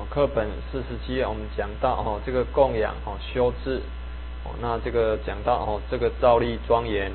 课本47页我们讲到这个供养修治那这个讲到这个造立庄严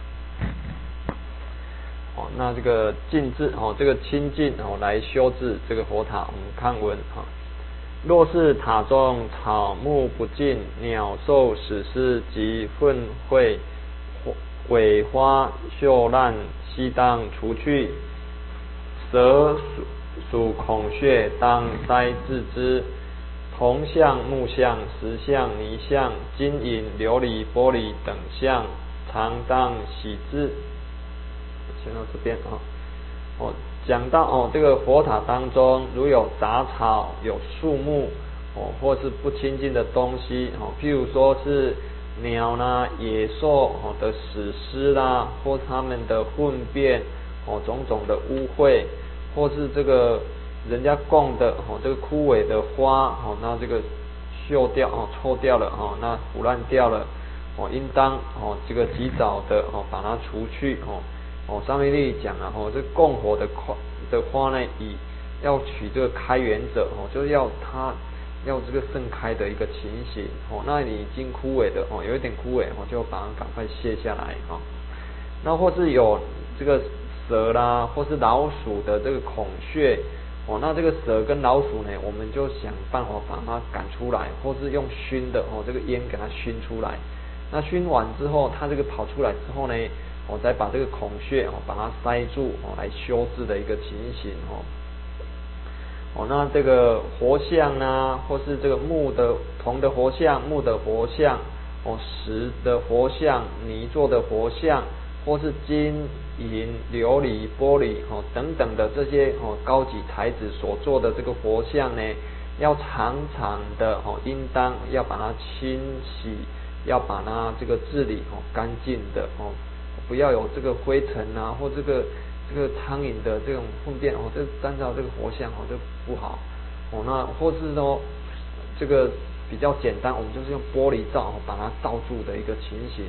那这个净治这个清净来修治这个佛塔。我们看文若是塔中草木不净，鸟兽死尸及粪秽尾花锈烂，悉当除去。蛇属孔穴，当筛治之。铜像、木像、石像、泥像、金银、琉璃、玻璃等像，常当洗之。先到这边讲到这个佛塔当中，如有杂草、有树木或是不清净的东西譬如说是鸟啦、野兽的死尸啦，或它们的粪便种种的污秽，或是这个人家供的这个枯萎的花那这个锈掉臭掉了那腐烂掉了应当这个及早的把它除去上面例讲这供火的花呢，要取这个开源者就是要它要这个盛开的一个情形那你已经枯萎的有一点枯萎就把它赶快卸下来那或是有这个蛇啦，或是老鼠的这个孔穴那这个蛇跟老鼠呢，我们就想办法把它赶出来，或是用熏的这个烟给它熏出来。那熏完之后，它这个跑出来之后呢，再把这个孔穴把它塞住来修治的一个情形那这个活像啊，或是这个铜的活像、木的活像石的活像、泥做的活像，或是金银、琉璃、玻璃等等的这些高级材质所做的这个活像呢，要常常的应当要把它清洗，要把它这个治理干净的不要有这个灰尘啊，或这个苍蝇的这种粪便这沾到这个活像就不好那或是说这个比较简单，我们就是用玻璃罩把它罩住的一个情形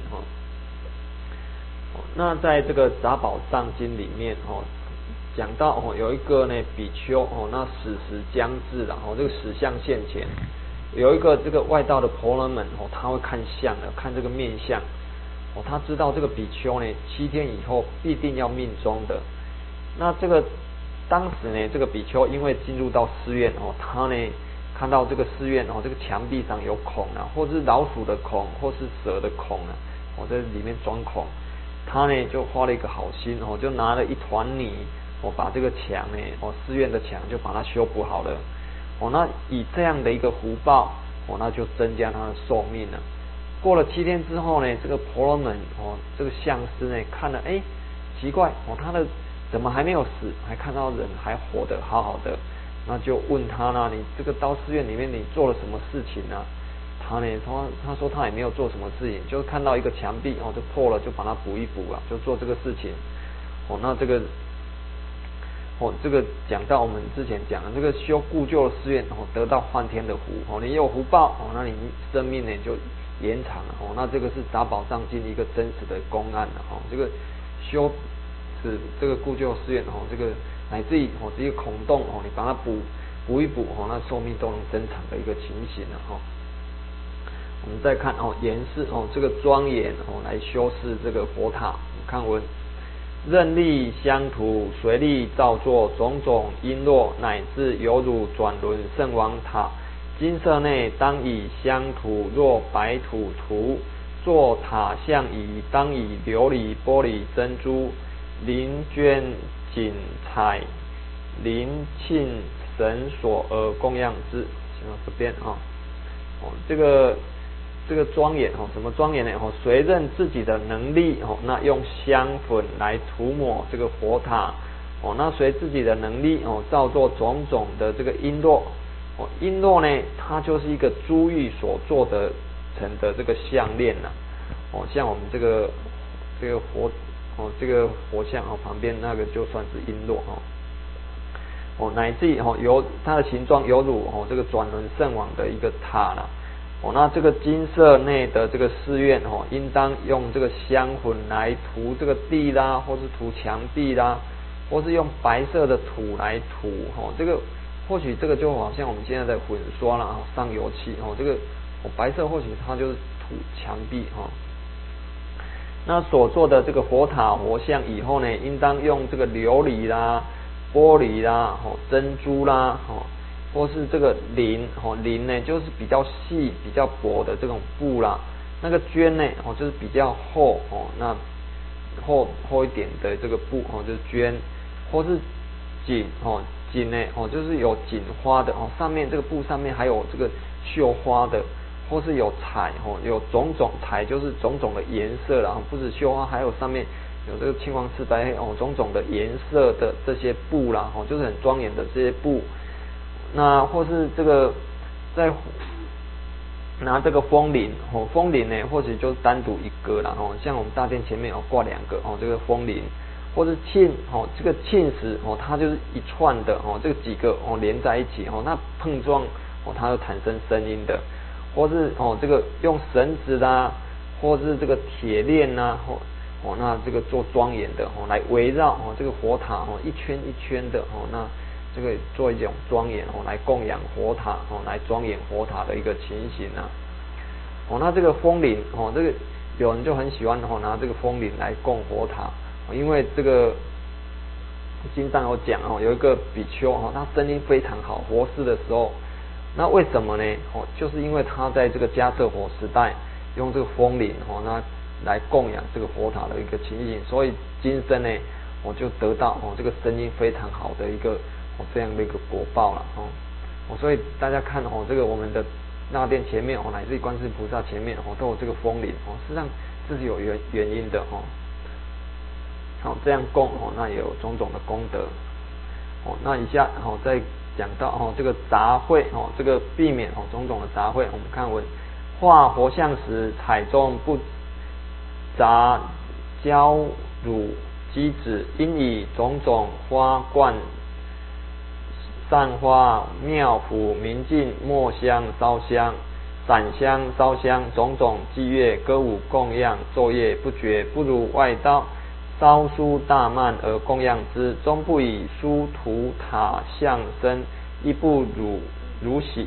那在这个杂宝藏经里面讲到有一个呢比丘那死时将至了这个死相现前，有一个这个外道的婆罗门他会看相的，看这个面相他知道这个比丘呢7天以后必定要命终的。那这个当时呢这个比丘因为进入到寺院他呢看到这个寺院这个墙壁上有孔或是老鼠的孔，或是蛇的孔在里面钻孔，他呢就花了一个好心就拿了一团泥把这个墙呢寺院的墙就把它修补好了那以这样的一个福报那就增加他的寿命了。过了7天之后呢，这个婆罗门这个相师呢看了奇怪他的怎么还没有死，还看到人还活得好好的，那就问他呢，你这个到寺院里面你做了什么事情呢？他说他也没有做什么事情，就看到一个墙壁就破了，就把它补一补就做这个事情那这个这个讲到我们之前讲的这个修故旧的寺院得到梵天的福你有福报那你生命呢就延长了那这个是杂宝藏经一个真实的公案这个修使这个故旧寺院这个乃至于这个孔洞你把它补一补那寿命都能增长的一个情形了我们再看严饰这个庄严来修饰这个佛塔。看文，任力香土，随力造作种种璎珞，乃至犹如转轮圣王塔。金色内当以香土，若白土涂。做塔像仪，当以琉璃、玻璃、珍珠、绫绢、锦彩、灵磬绳索而供养之。先到这边这个庄严什么庄严呢随任自己的能力那用香粉来涂抹这个佛塔那随自己的能力造作种种的这个璎珞璎珞呢它就是一个珠玉所做的成的这个项链像我们这个佛这个佛像旁边那个就算是璎珞乃至由它的形状犹如这个转轮圣王的一个塔啦那这个金色内的这个寺院应当用这个香粉来涂这个地啦，或是涂墙壁啦，或是用白色的土来涂这个或许这个就好像我们现在的粉刷啦，上油漆这个白色或许它就是涂墙壁那所做的这个佛塔佛像以后呢，应当用这个琉璃啦、玻璃啦、珍珠啦，或是这个绫绫呢就是比较细、比较薄的这种布啦，那个绢呢就是比较厚那厚一点的这个布就是绢，或是锦锦呢就是有锦花的上面这个布上面还有这个绣花的。或是有彩有种种彩，就是种种的颜色啦，不止绣花，还有上面有这个青黄赤白黑种种的颜色的这些布啦就是很庄严的这些布。那或是这个在拿这个风铃风铃呢，或许就是单独一个啦像我们大殿前面挂两个这个风铃，或是磬这个磬石它就是一串的这个几个连在一起那碰撞它就产生声音的。或是这个用绳子啦，或是这个铁链啦，那这个做庄严的来围绕这个佛塔一圈一圈的那这个做一种庄严来供养佛塔来庄严佛塔的一个情形啊。那这个风铃这个有人就很喜欢拿这个风铃来供佛塔，因为这个经上有讲有一个比丘他声音非常好，活世的时候。那为什么呢？就是因为他在这个迦叶佛时代用这个风铃那来供养这个佛塔的一个情形，所以今生呢就得到这个声音非常好的一个这样的一个果报了所以大家看这个我们的大殿前面乃至观世音菩萨前面都有这个风铃实际上这是有原因的这样供那也有种种的功德那以下再讲到这个杂秽这个避免种种的杂秽。我们看文画佛像时，彩中不杂胶乳机子，应以种种花冠散花妙符明镜墨香烧香散香烧香种种伎乐歌舞供养昼夜不绝，不如外道烧书大曼而供养之，终不以书图塔像身，亦不如喜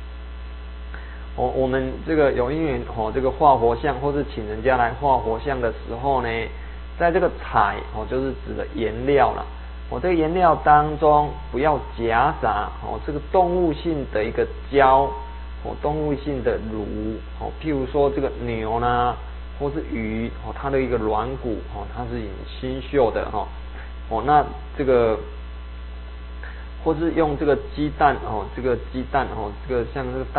我们这个有因缘这个画佛像或是请人家来画佛像的时候呢，在这个彩就是指的颜料啦这个颜料当中不要夹杂这个动物性的一个胶动物性的乳譬如说这个牛啦或是鱼它的一个软骨它是引新秀的那这个或是用这个鸡蛋这个鸡蛋这个像这个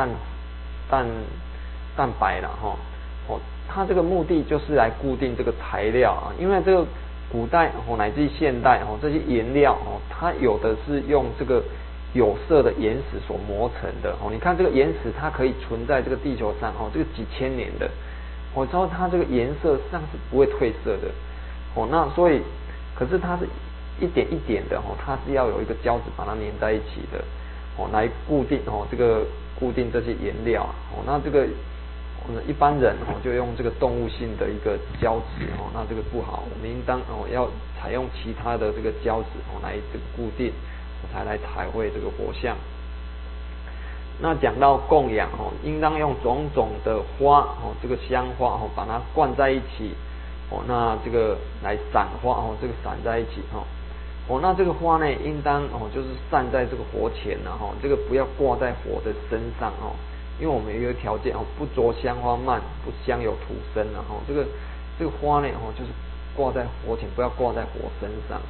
蛋白啦它这个目的就是来固定这个材料因为这个古代乃至现代这些颜料它有的是用这个有色的岩石所磨成的你看这个岩石它可以存在这个地球上这个几千年的我知道它这个颜色实际上是不会褪色的那所以可是它是一点一点的它是要有一个胶质把它粘在一起的来固定这个固定这些颜料那这个一般人就用这个动物性的一个胶质那这个不好，我们应当要采用其他的这个胶质来这个固定才来彩绘这个佛像。那讲到供养应当用种种的花这个香花把它灌在一起那这个来散花这个散在一起那这个花呢应当就是散在这个火前这个不要挂在火的身上因为我们有一个条件不着香花蔓，不香有土生这个花呢就是挂在火前，不要挂在火身上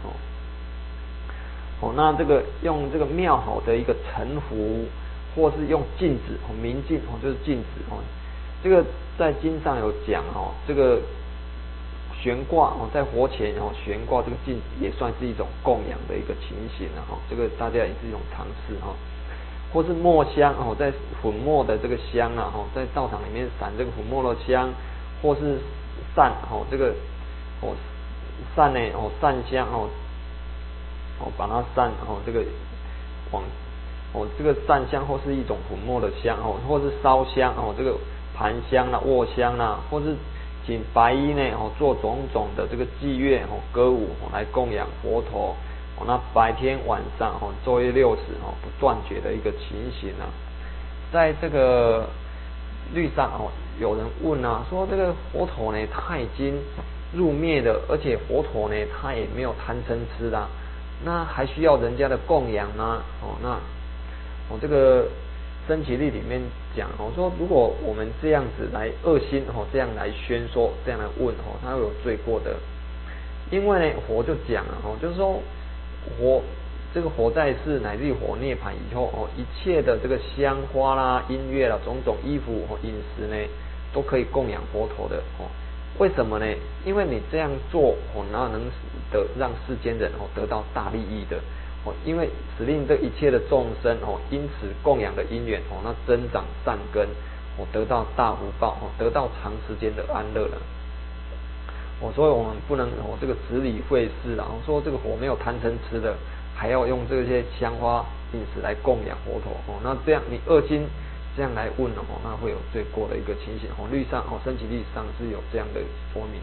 那这个用这个妙好的一个沉浮，或是用镜子明镜就是镜子这个在经上有讲这个悬挂在火前悬挂这个镜子也算是一种供养的一个情形这个大家也是一种尝试或是墨香在粉末的这个香在道场里面散这个粉末的香，或是散这个散呢散香把它散这个往这个散香或是一种粉末的香或是烧香这个盘香啦、卧香啦，或是请白衣呢做种种的这个伎乐歌舞来供养佛陀那白天晚上昼夜60不断绝的一个情形啊。在这个律上有人问啊，说这个佛陀呢，他已经入灭了，而且佛陀呢，他也没有贪嗔痴啦，那还需要人家的供养吗？那这个僧祇律里面讲说，如果我们这样子来恶心这样来宣说，这样来问他会有罪过的。因为呢，佛就讲了就是说活在世乃至活涅槃以后一切的这个香花啦、音乐啦、种种衣服饮食呢，都可以供养佛陀的为什么呢？因为你这样做那能让世间人得到大利益的因为使令这一切的众生因此供养的因缘那增长善根得到大福报得到长时间的安乐了所以我们不能这个执理会事啦说这个佛没有贪嗔痴的，还要用这些香花饮食来供养佛陀那这样你恶心这样来问那会有罪过的一个情形律上僧祇律上是有这样的说明。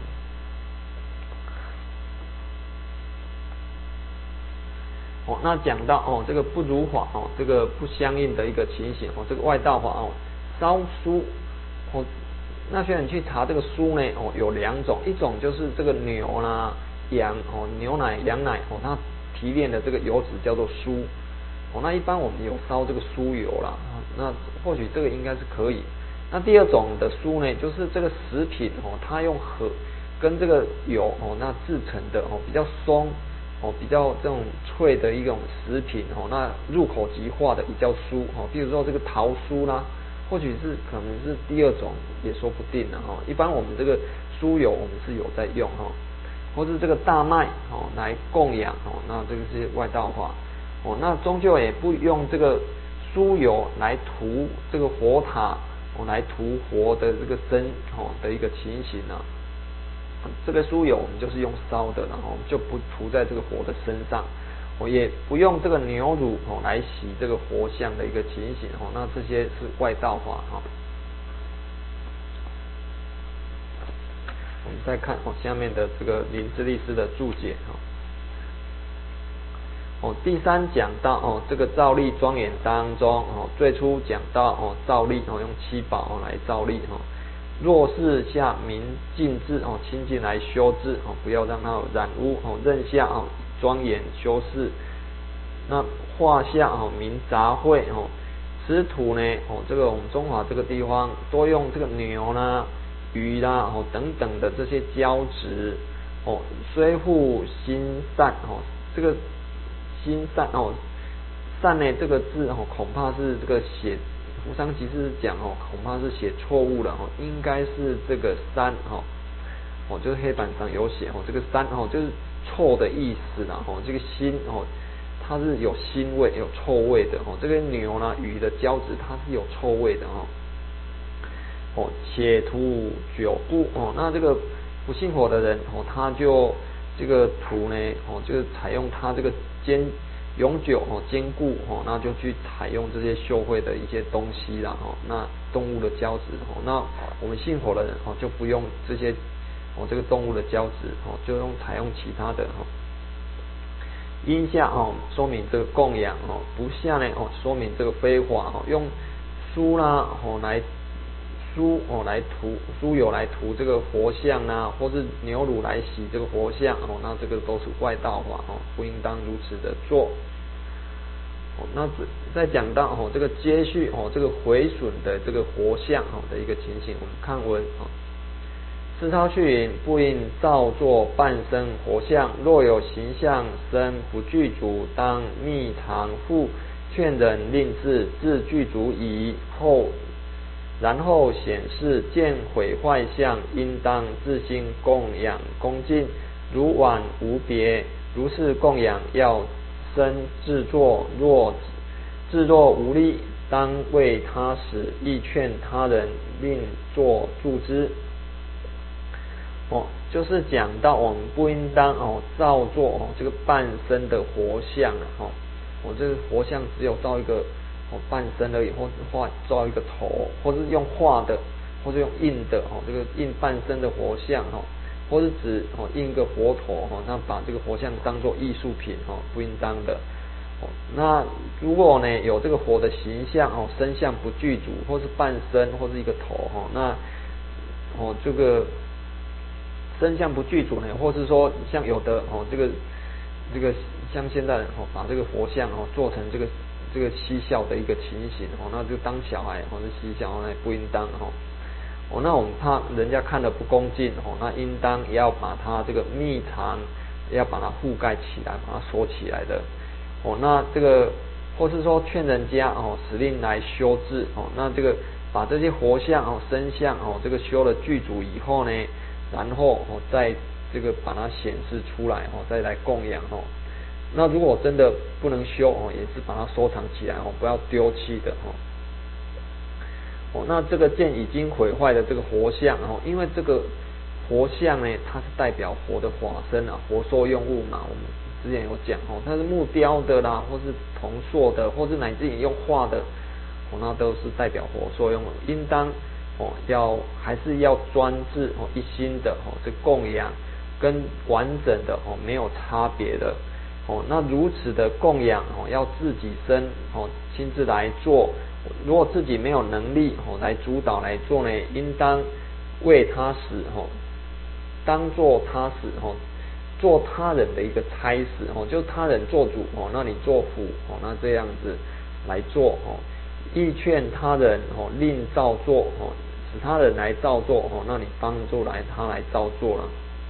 那讲到这个不如法这个不相应的一个情形这个外道法烧书那些人去查这个书呢有2种，一种就是这个牛啦、羊牛奶、羊奶它提炼的这个油脂叫做酥那一般我们有烧这个酥油啦那或许这个应该是可以。那第2种的酥呢，就是这个食品它用跟这个油那制成的比较松比较这种脆的一种食品那入口即化的也叫酥比如说这个桃酥啦，或许是可能是第2种也说不定的一般我们这个酥油我们是有在用或是这个大麦来供养那这个是外道化那终究也不用这个酥油来涂这个佛塔来涂佛的这个身的一个情形啊。这个酥油我们就是用烧的，然后就不涂在这个佛的身上也不用这个牛乳来洗这个佛像的一个情形那这些是外道法我们再看下面的这个林智利师的注解第3讲到这个造历庄严当中最初讲到造历用7宝来造历若是下明净智清净来修治不要让它有染污任下庄严修饰。那画下明杂秽此土呢这个我们中华这个地方多用这个牛啦、鱼啦等等的这些胶质虽复心善这个心善善呢这个字恐怕是这个写扶桑集士讲恐怕是写错误了应该是这个三就是黑板上有写这个三就是臭的意思啦这个心它是有腥味有臭味的这个牛呢鱼的胶质它是有臭味的且土久不那这个不信佛的人他就这个土呢就是采用它这个永久坚固那就去采用这些修慧的一些东西啦那动物的胶质那我们信佛的人就不用这些这个动物的胶质就采用其他的因下说明这个供养不下呢说明这个非法用酥啦来酥油来涂这个佛像啦，或是牛乳来洗这个佛像那这个都是外道法不应当如此的做那再讲到这个接续这个毁损的这个佛像的一个情形，我们看文世超去云不应造作半身佛像，若有形象身不具足，当密藏复劝人令自具足矣。然后显示见毁坏相，应当自心供养恭敬，如往无别。如是供养要生制作，若制作无力，当为他使，亦劝他人另作助之。就是讲到我们不应当造作这个半身的佛像这个佛像只有造一个半身而已，或造一个头，或是用画的，或是用印的这个印半身的佛像或是只印一个佛头那把这个佛像当作艺术品不应当的。那如果呢有这个佛的形象身相不具足，或是半身或是一个头那这个身相不具足呢，或是说像有的这个像现在把这个佛像做成这个嬉笑的一个情形那就当小孩或是嬉笑那不应当那我们怕人家看了不恭敬那应当也要把它这个密藏，要把它覆盖起来，把它锁起来的那这个或是说劝人家使令来修治那这个把这些活像身相这个修了具足以后呢，然后再这个把它显示出来再来供养那如果真的不能修也是把它收藏起来不要丢弃的那这个见已经毁坏的这个活像因为这个活像呢，它是代表佛的法身佛受用物嘛，我们之前有讲它是木雕的啦，或是铜塑的，或是乃至于用画的那都是代表佛受用物，应当还是要专制一心的这供养，跟完整的没有差别的那如此的供养要自己身亲自来做，如果自己没有能力来主导来做呢，应当为他使当做他使做他人的一个差使就他人做主那你做辅那这样子来做意劝他人令照做使他人来照做那你帮助他来照做了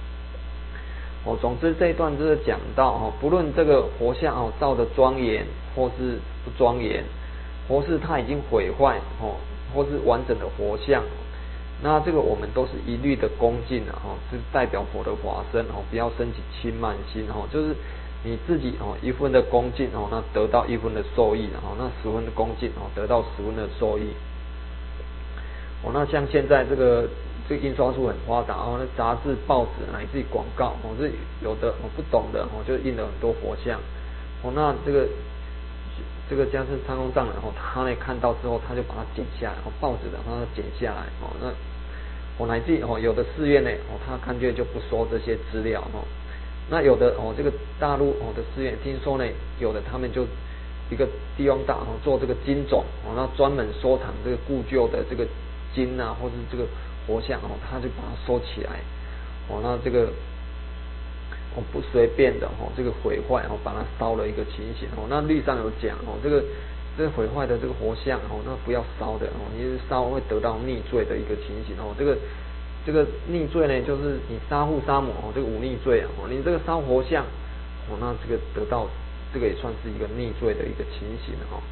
总之这一段就是讲到不论这个活像造的庄严或是不庄严，或是它已经毁坏或是完整的活像，那这个我们都是一律的恭敬是代表佛的法身不要升起轻慢心就是你自己一分的恭敬那得到一分的受益那10分的恭敬得到10分的受益那像现在这个印刷术很发达那杂志报纸乃至于广告是有的不懂的就印了很多佛像那这个迦叶参公藏人他呢看到之后他就把它剪下来报纸的他剪下来那乃至有的寺院呢他干脆就不收这些资料那有的这个大陆的寺院听说呢有的他们就一个地方大做这个经种那专门收藏这个故旧的这个经或是这个活像他就把它收起来那这个不随便的这个毁坏把它烧了一个情形那律上有讲这个毁坏的这个活像那不要烧的你烧会得到逆罪的一个情形这个逆罪呢就是你杀父杀母这个忤逆罪你这个烧活像那这个得到这个也算是一个逆罪的一个情形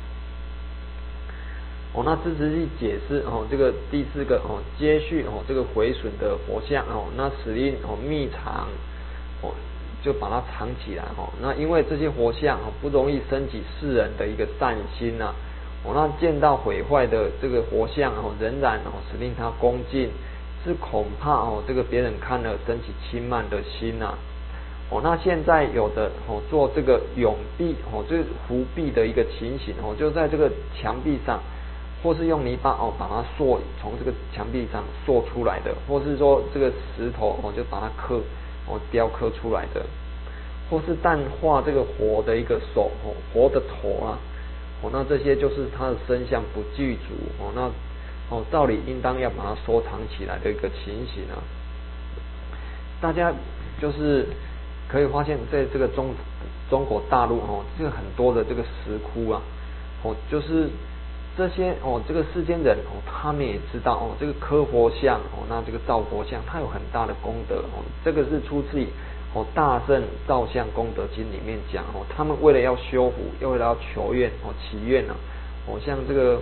那支持去解释这个第4个接续这个毁损的活像那使令密藏就把它藏起来那因为这些活像不容易升起世人的一个善心那见到毁坏的这个活像仍然使令他恭敬，是恐怕这个别人看了升起轻慢的心那现在有的做这个永壁就是扶壁的一个情形就在这个墙壁上，或是用泥巴把它塑，从这个墙壁上塑出来的，或是说这个石头就把它雕刻出来的，或是淡化这个活的一个手活的头那这些就是它的身相不具足那照理应当要把它收藏起来的一个情形大家就是可以发现在这个中国大陆这个很多的这个石窟就是这些这个世间人他们也知道这个刻活像那这个造活像它有很大的功德这个是出自于大圣造像功德经里面讲他们为了要修福，又为了要求愿祈愿像这个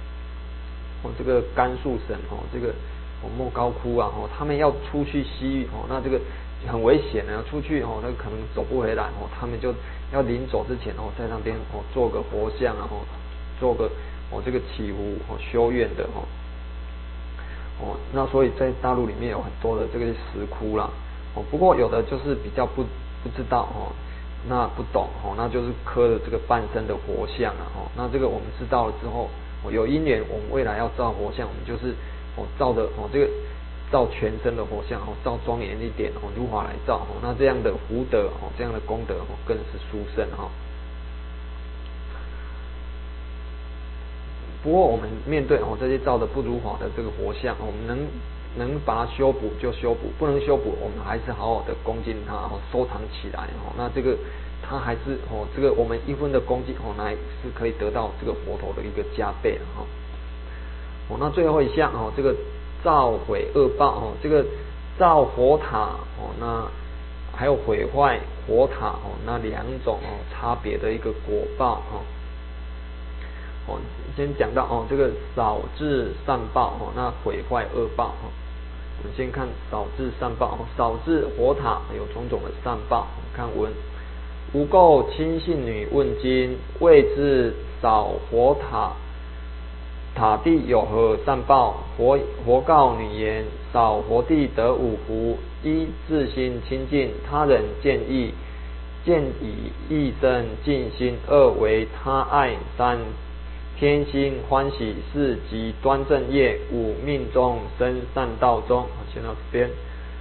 甘肃省这个莫高窟他们要出去西域那这个很危险出去那可能走不回来他们就要临走之前在那边做个活像做个这个祈福修愿的那所以在大陆里面有很多的这个石窟啦不过有的就是比较不知道那不懂那就是刻了这个半身的活像那这个我们知道了之后有因缘我们未来要造活像，我们就是照着这个照全身的火相照庄严一点如法来照那这样的福德这样的功德更是殊胜不过我们面对这些照的不如法的这个佛像，我们能把它修补就修补，不能修补，我们还是好好的恭敬它收藏起来那这个它还是这个我们一分的恭敬那是可以得到这个佛陀的一个加倍那最后一项这个造毁恶报这个造佛塔那还有毁坏佛塔那两种差别的一个果报先讲到这个扫治善报那毁坏恶报我们先看扫治善报扫治佛塔有种种的善报看文无垢亲信女问经谓之扫佛塔塔地有何善报？佛告女言：扫佛地得五福：一自心清净，他人见以益生净心；二为他爱；三天心欢喜；四即端正业；五命中生善道中。先到这边。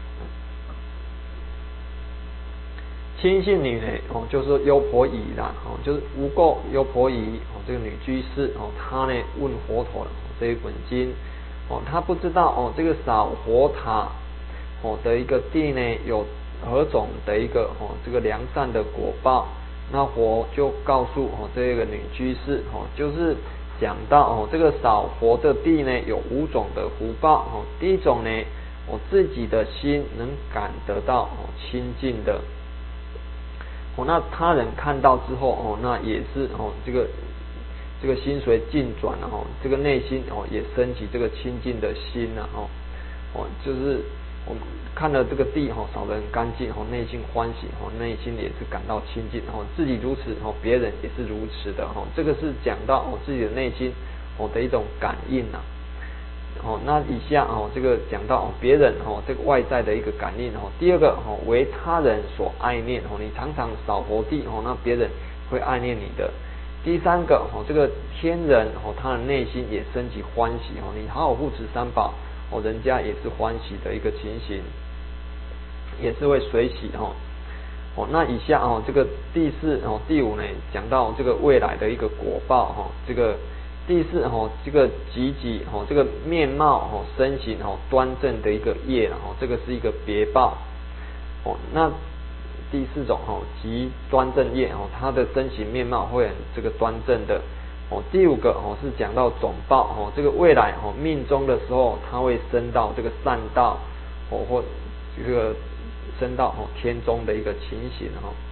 亲信女呢就是优婆夷啦就是无垢优婆夷这个女居士她呢问佛陀这一本经她不知道这个扫佛塔的一个地呢有何种的一个这个良善的果报，那佛就告诉这个女居士就是讲到这个扫佛的地呢有五种的福报第一种呢自己的心能感得到清净的那他人看到之后那也是这个心随境转这个内心也升起这个清净的心就是我们看了这个地扫得很干净内心欢喜内心也是感到清净自己如此别人也是如此的这个是讲到自己的内心的一种感应那以下这个讲到别人这个外在的一个感应第二个为他人所爱念你常常扫佛地那别人会爱念你的。第三个这个天人他的内心也升起欢喜你好好护持三宝人家也是欢喜的一个情形，也是会随喜那以下这个第四第五呢讲到这个未来的一个果报这个第四这个积这个面貌身形端正的一个业这个是一个别报那第四种即端正业它的身形面貌会很这个端正的第五个是讲到总报这个未来命中的时候它会升到这个善道或这个升到天中的一个情形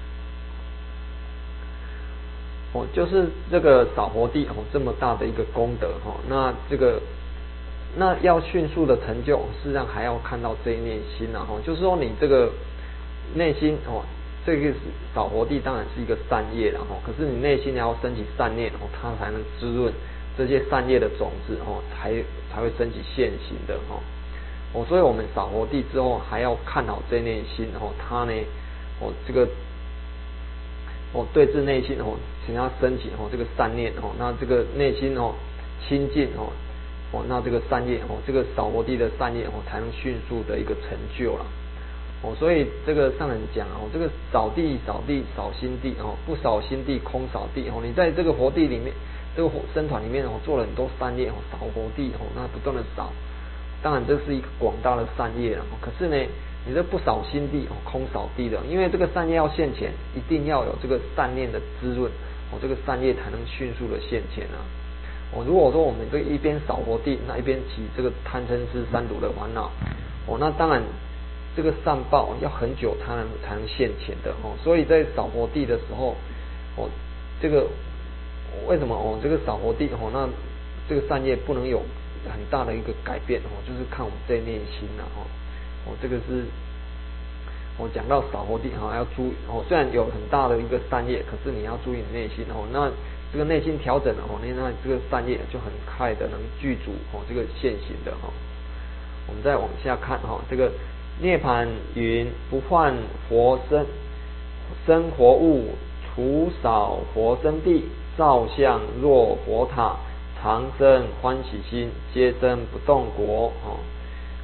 就是这个扫佛地这么大的一个功德那这个那要迅速的成就，事实上还要看到这一念心就是说你这个内心这个扫佛地当然是一个善业可是你内心也要升起善念它才能滋润这些善业的种子才会升起现行的所以我们扫佛地之后还要看好这一念心它呢这个对治内心请它升起这个善念那这个内心清净那这个善业这个扫佛地的善业才能迅速的一个成就了所以这个上人讲这个扫地扫心地不扫心地空扫地你在这个佛地里面这个僧团里面做了很多善业扫佛地那不断的扫，当然这是一个广大的善业可是呢你这不扫心地空扫地的，因为这个善业要现前一定要有这个善念的滋润这个善业才能迅速的现前如果说我们这一边扫佛地那一边起这个贪嗔痴三毒的烦恼那当然这个善报要很久才能现前的所以在扫佛地的时候这个为什么这个扫佛地那这个善业不能有很大的一个改变就是看我们这一念心这个是讲到扫佛地要注意虽然有很大的一个善业，可是你要注意你内心那这个内心调整那这个善业就很快的能具足这个现行的我们再往下看这个涅槃云不患佛生活物，除扫佛身地，照相若佛塔，常生欢喜心，皆生不动国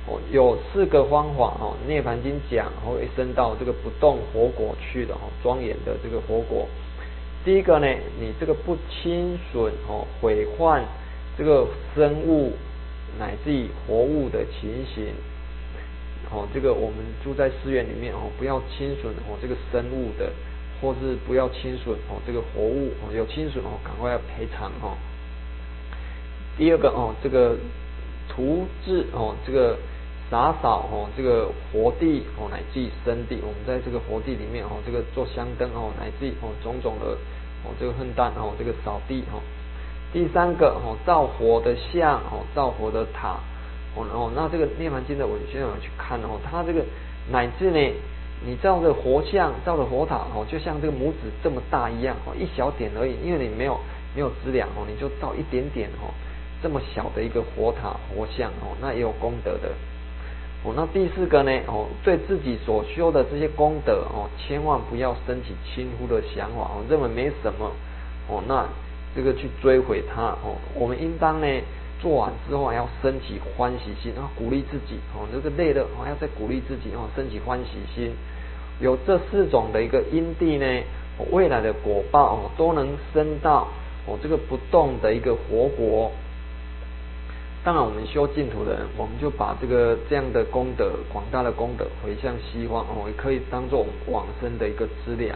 有4个方法涅槃经讲会升到这个不动活国去的庄严的这个活国。第一个呢，你这个不侵损毁坏这个生物乃至于活物的情形。这个我们住在寺院里面不要侵损这个生物的，或是不要侵损这个活物有侵损赶快要赔偿第二个这个涂治这个洒扫这个活地乃至生地，我们在这个活地里面这个做香灯乃至种种的这个粪蛋这个扫地第三个造活的像造活的塔那这个涅槃经的文献我们去看它这个乃至呢你造的活像造的活塔就像这个拇指这么大一样一小点而已，因为你没有质量你就造一点点这么小的一个活塔活像那也有功德的那第四个呢对自己所修的这些功德千万不要升起轻忽的想法认为没什么那这个去追悔它我们应当呢做完之后还要升起欢喜心，然后鼓励自己这个累了要再鼓励自己升起欢喜心。有这4种的一个因地呢未来的果报都能升到这个不动的一个活国。当然我们修净土的人，我们就把这样的功德，广大的功德回向西方也可以当做我们往生的一个资粮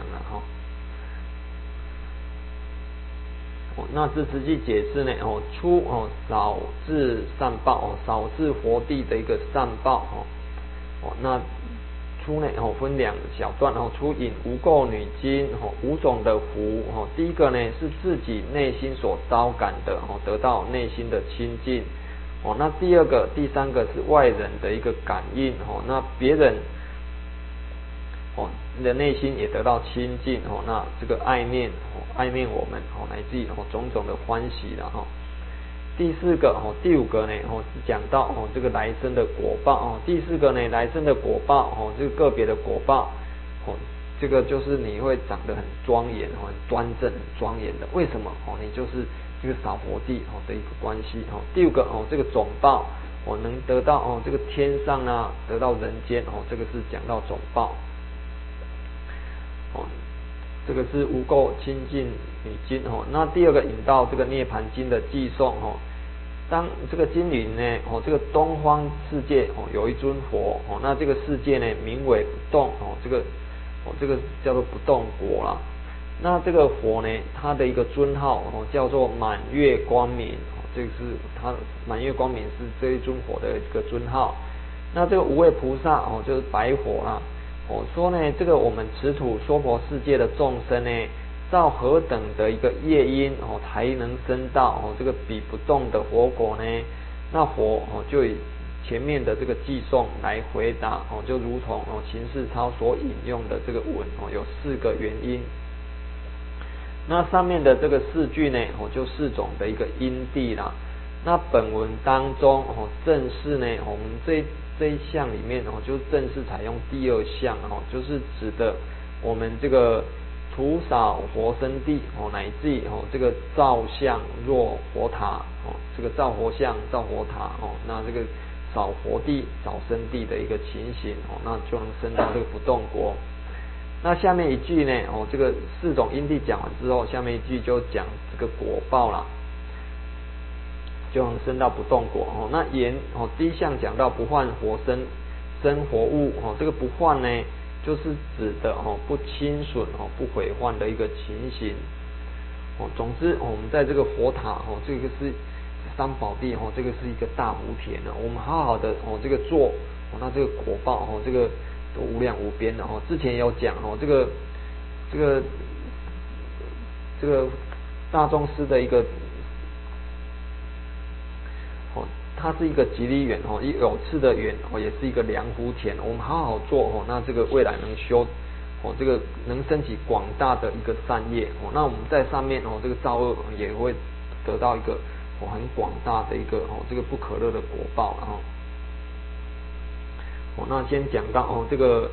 那这实际解释呢出少至善报少至活地的一个善报那出呢分2小段出引无垢女经5种的福第一个呢是自己内心所招感的得到内心的清净那第二个第三个是外人的一个感应那别人你的内心也得到清净那这个爱念我们乃至于种种的欢喜了第4个第5个呢是讲到这个来生的果报第4个呢来生的果报这个个别的果报这个就是你会长得很庄严很端正很庄严的，为什么你就是这个扫活地的一个关系第5个这个总报能得到这个天上啊得到人间这个是讲到总报这个是无垢清净女经那第2个引到这个涅槃经的寄颂当这个经里呢这个东方世界有一尊佛那这个世界呢名为不动这个叫做不动国啦。那这个佛呢他的一个尊号叫做满月光明这个是他满月光明是这一尊佛的一个尊号。那这个无畏菩萨就是白佛啦说呢这个我们持土娑婆世界的众生呢造何等的一个业因才能升到这个彼不动的活果呢？那佛就以前面的这个寄颂来回答就如同秦世超所引用的这个文有4个原因。那上面的这个4句呢就4种的一个因地啦。那本文当中正是呢我们这一项里面就正式采用第2项就是指的我们这个除扫活生地乃至于这个造像若活塔这个造活像造活塔那这个扫活地扫生地的一个情形那就能升到这个不动国。那下面一句呢这个4种因地讲完之后，下面一句就讲这个果报啦，就能升到不动国那言第1项讲到不患活生活物这个不患呢就是指的不侵损不毁坏的一个情形总之我们在这个佛塔这个是三宝地这个是一个大福田我们好好的这个做那这个果报这个都无量无边的之前有讲这个大宗师的一个它是一个吉利园有次的园也是一个良福田，我们好好做那这个未来能修这个能升起广大的一个善业那我们在上面这个造恶也会得到一个很广大的一个这个不可乐的果报那先讲到这个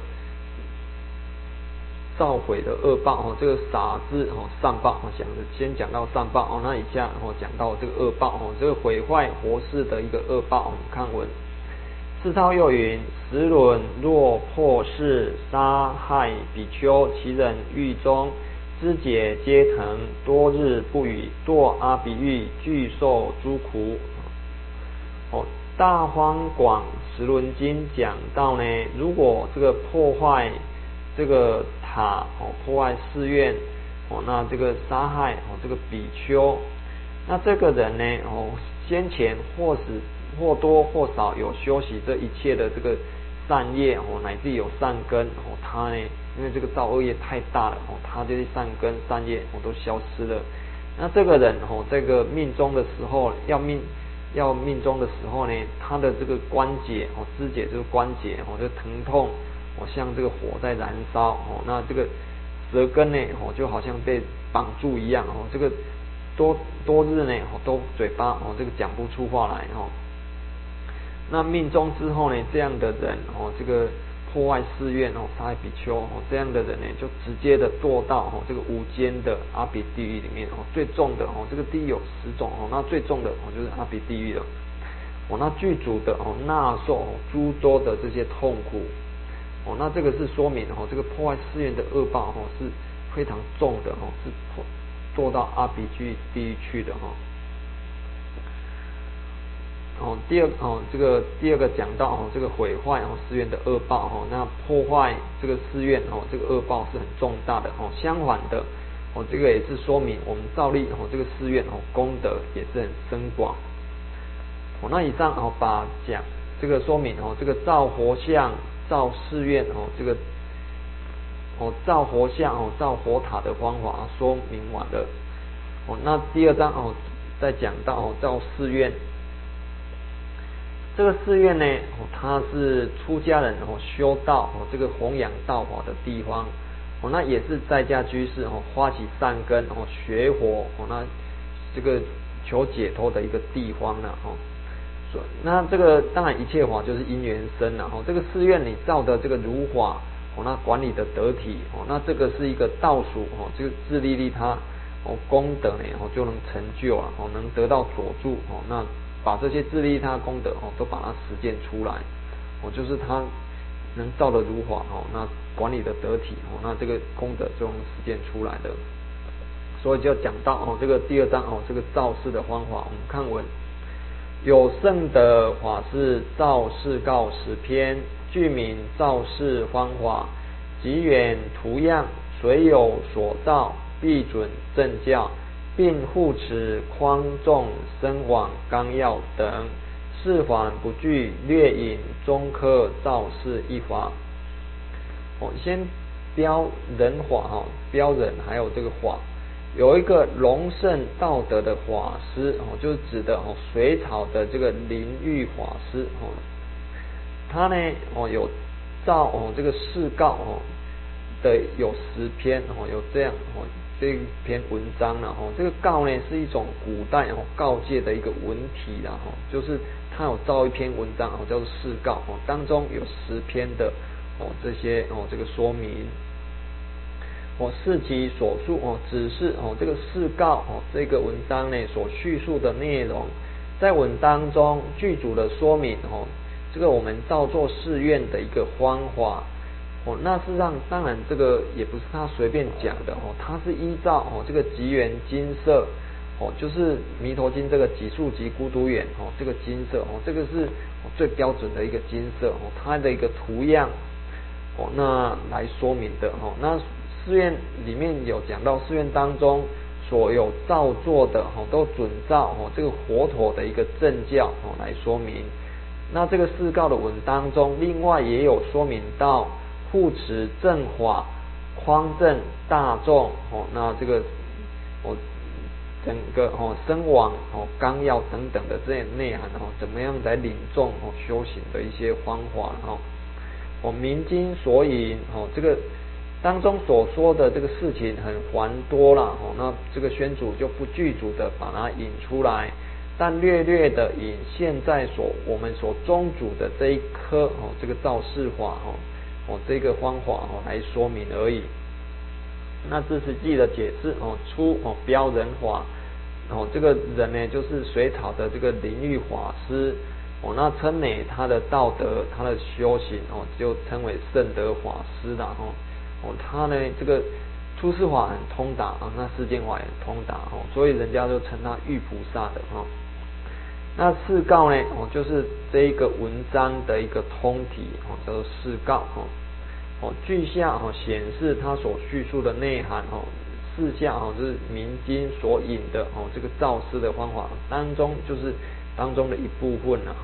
造毁的恶报这个傻字善报先讲到善报那以下讲到这个恶报这个毁坏活事的一个恶报看文世超又云：时轮若破室，杀害比丘，其人狱中，肢节皆疼，多日不语，堕阿鼻狱，具受诸苦。大方广时轮经讲到呢，如果这个破坏这个塔破坏寺院那这个杀害这个比丘，那这个人呢先前或多或少有修习这一切的这个善业乃至有善根他呢因为这个造恶业太大了他这些善根善业都消失了。那这个人这个命中的时候要命中的时候呢，他的这个关节肢节就是关节就疼痛像这个火在燃烧那这个舌根呢就好像被绑住一样这个多日呢都嘴巴这个讲不出话来那命中之后呢，这样的人这个破坏寺院杀害比丘这样的人呢，就直接的堕到这个无间的阿鼻地狱里面最重的这个地狱有10种那最重的就是阿鼻地狱了那具足的纳受诸多的这些痛苦那这个是说明这个破坏寺院的恶报是非常重的是堕到阿鼻地狱去的第二个讲到这个毁坏寺院的恶报那破坏这个寺院这个恶报是很重大的相反的这个也是说明我们造立这个寺院功德也是很深广那以上把讲这个说明这个造活像造寺院这个造活像造佛塔的方法说明完了那第二章再讲到造寺院。这个寺院呢它是出家人修道这个弘扬道法的地方那也是在家居士发起善根学佛那这个求解脱的一个地方了那这个当然一切法就是因缘生了这个寺院你造的这个如法那管理的得体那这个是一个道属这个自利利他功德呢就能成就了能得到佐助那把这些自利他功德都把它实践出来就是他能造的如法那管理的得体那这个功德就能实践出来的。所以就讲到这个第二章这个造寺的方法，我们看文有圣德法师造寺告10篇，具名造寺方法，即远图样，随有所造，必准正教，并护持匡重僧网纲要等，是法不具，略引中科造寺一法。先标人法标人还有这个法，有一个隆盛道德的法师就是指的隋朝的这个灵玉法师他呢有造这个释告的有10篇有这样这一篇文章了这个告呢是一种古代告诫的一个文体啦就是他有造一篇文章叫做释告当中有10篇的这些这个说明视其所述只是这个释告这个文章呢所叙述的内容，在文当中具足的说明这个我们造作寺院的一个方法那事实上当然这个也不是他随便讲的他是依照这个集缘精舍就是弥陀经这个集数集孤独园这个精舍这个是最标准的一个精舍它的一个图样那来说明的那寺院里面有讲到寺院当中所有造作的都准照这个佛陀的一个正教来说明。那这个释告的文当中另外也有说明到护持正法，匡正大众那这个整个僧网纲要等等的这些内涵怎么样来领众修行的一些方法明经所引这个当中所说的这个事情很繁多啦那这个宣主就不具足的把它引出来，但略略的引现在我们所宗主的这一科这个造寺法这个方法来说明而已。那这是记的解释出标人法这个人呢就是隋朝的这个灵玉法师那称美他的道德，他的修行就称为圣德法师啦他呢这个出世法很通达那世间法也很通达所以人家就称他玉菩萨的那释告呢就是这一个文章的一个通题叫做释告句下显示他所叙述的内涵四下就是明经所引的这个造诗的方法当中，就是当中的一部分了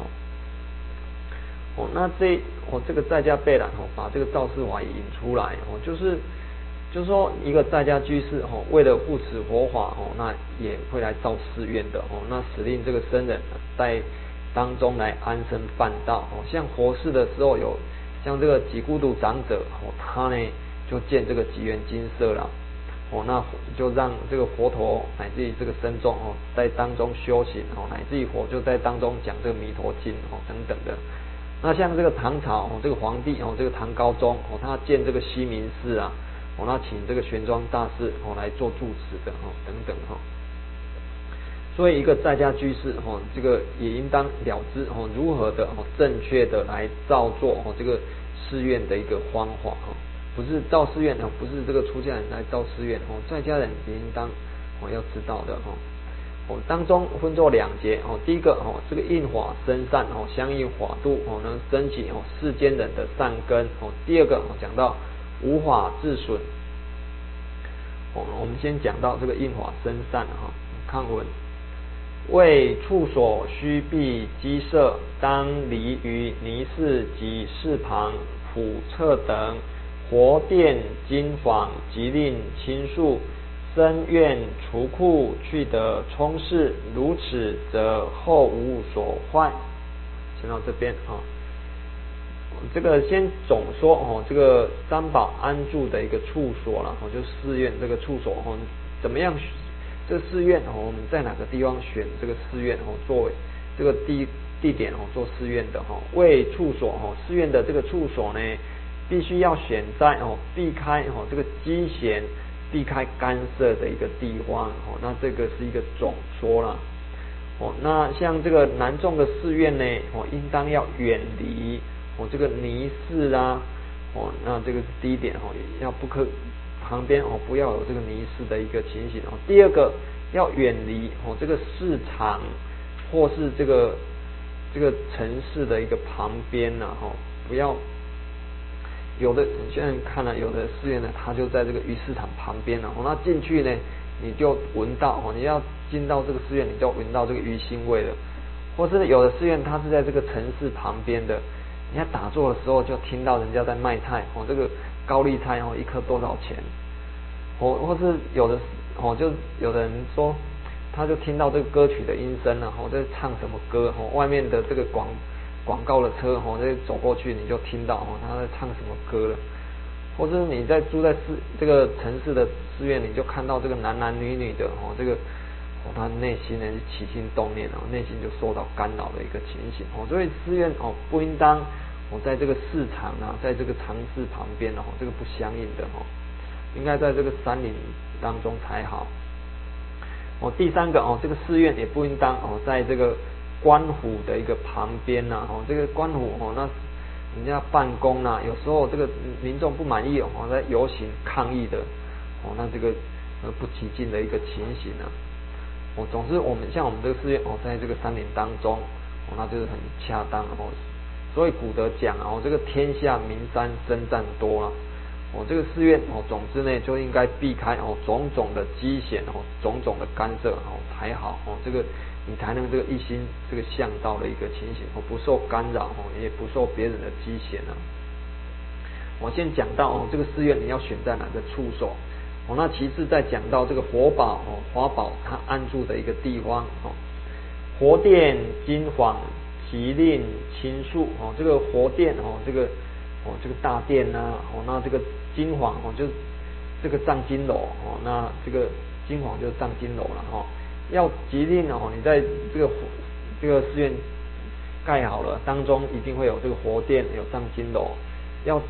那这个在家贝兰把这个造诗法引出来就是说一个在家居士为了护持佛法那也会来造寺院的那使令这个僧人在当中来安身办道像佛事的时候有像这个吉孤独长者他呢就建这个吉园精舍啦那就让这个佛陀乃至于这个僧众在当中修行乃至于佛就在当中讲这个弥陀经等等的。那像这个唐朝这个皇帝这个唐高宗他建这个西明寺啊那请这个玄奘大师来做住持的等等所以一个在家居士这个也应当了知如何的正确的来造作这个寺院的一个方法不是造寺院不是这个出家人来造寺院在家人也应当要知道的当中分作两节第一个这个应法生善相应法度能升起世间人的善根第二个讲到无法自损我们先讲到这个应法生善看文为处所须避鸡舍当离于泥室及室旁府侧等活殿金坊吉令亲树僧院除库去得充实如此则后无所坏先到这边这个先总说这个三宝安住的一个处所啦就寺院这个处所怎么样这个寺院我们在哪个地方选这个寺院作为这个地点做寺院的为处所寺院的这个处所呢必须要选在避开这个机弦避开干涉的一个地方那这个是一个总说啦那像这个南众的寺院呢应当要远离这个泥室啦那这个是第一点要不可旁边不要有这个泥室的一个情形第二个要远离这个市场或是这个城市的一个旁边不要有的你现在看了有的寺院呢它就在这个鱼市场旁边那进去呢你就闻到你要进到这个寺院你就闻到这个鱼腥味了或是有的寺院它是在这个城市旁边的你在打坐的时候就听到人家在卖菜这个高丽菜一颗多少钱或是有的就有的人说他就听到这个歌曲的音声在唱什么歌外面的这个广告的车在走过去你就听到他在唱什么歌了或者你在住在这个城市的寺院你就看到这个男男女女的这个他内心呢起心动念内心就受到干扰的一个情形所以寺院不应当在这个市场在这个城市旁边这个不相应的应该在这个山林当中才好第三个这个寺院也不应当在这个官府的一个旁边这个官府那人家办公有时候这个民众不满意在游行抗议的那这个不起劲的一个情形总之我们像我们这个寺院在这个山林当中那就是很恰当所以古德讲这个天下名山征战多了这个寺院总之呢就应该避开种种的机弦种种的干涉才好这个你才能这个一心这个向道的一个情形不受干扰也不受别人的机弦我先讲到这个寺院你要选在哪个处所那其次再讲到这个活宝华宝它安住的一个地方活殿金坊吉令亲树这个活殿这个大殿那这个金坊就是这个藏经楼那这个金坊就是藏经楼了要吉令你在这个寺院盖好了当中一定会有这个活殿有藏经楼要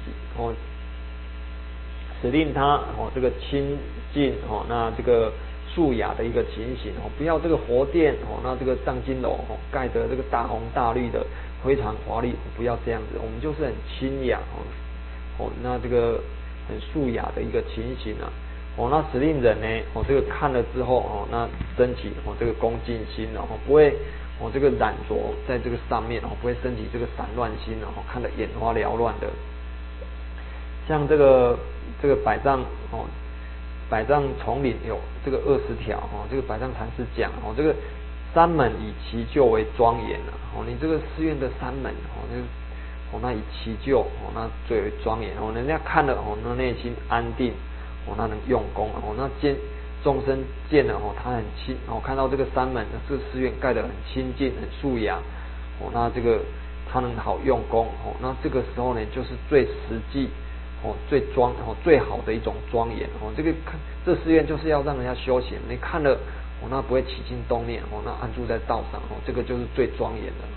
使令它这个清净那这个素雅的一个情形哦，不要这个活殿哦，那这个藏经楼哦盖得这个大红大绿的非常华丽，不要这样子，我们就是很清雅哦，那这个很素雅的一个情形啊。那使令人呢这个看了之后那升起这个恭敬心不会这个染着在这个上面不会升起这个散乱心看得眼花缭乱的。像这个百丈丛林有这个20条这个百丈禅师讲这个山门以其就为庄严你这个寺院的山门那以其就那最为庄严人家看了那内心安定那能用功那众生见了他很亲看到这个山门这个寺院盖得很清净很素雅那这个他能好用功那这个时候呢就是最实际最好的一种庄严这寺院就是要让人家修行，你看了那不会起心动念那安住在道上这个就是最庄严的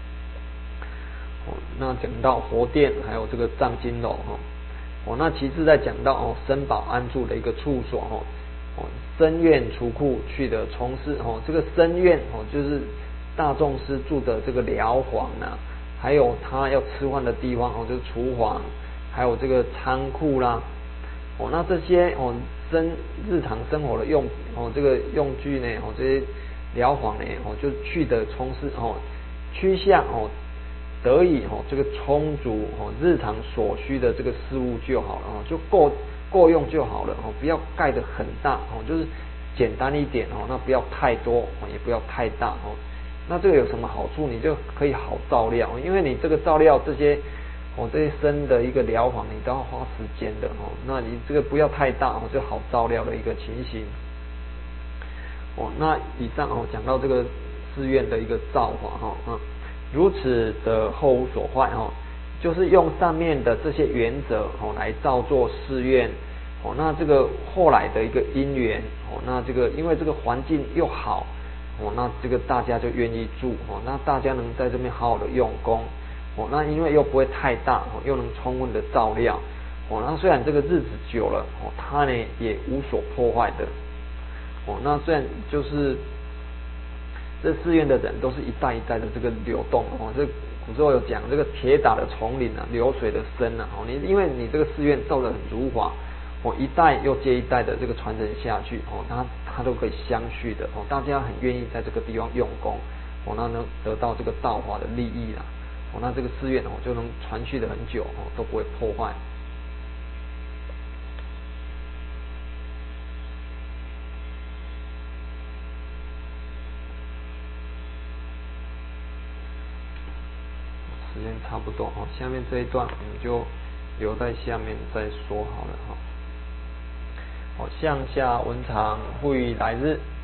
那讲到佛殿还有这个藏经楼那其次在讲到僧宝安住的一个处所僧院厨库去的从事这个僧院就是大众师住的这个寮房还有他要吃饭的地方就是厨房，还有这个仓库啦那这些日常生活的这个用具呢这些寮房呢就去的从事趋向得以这个充足日常所需的这个事物就好了就够用就好了不要盖得很大就是简单一点那不要太多也不要太大那这个有什么好处？你就可以好照料，因为你这个照料这些僧的一个寮房，你都要花时间的那你这个不要太大就好照料的一个情形那以上讲到这个寺院的一个造化如此的后无所坏就是用上面的这些原则来造作寺院那这个后来的一个因缘那这个因为这个环境又好那这个大家就愿意住那大家能在这边好好的用功那因为又不会太大又能充分的照料那虽然这个日子久了它呢也无所破坏的那虽然就是这寺院的人都是一代一代的这个流动这古时候有讲这个铁打的丛林流水的深你因为你这个寺院造得很如法一代又接一代的这个传承下去它都可以相续的大家很愿意在这个地方用功那能得到这个道法的利益啦那这个寺院就能传续的很久都不会破坏。时间差不多下面这一段我们就留在下面再说好了向下文长，复以来日。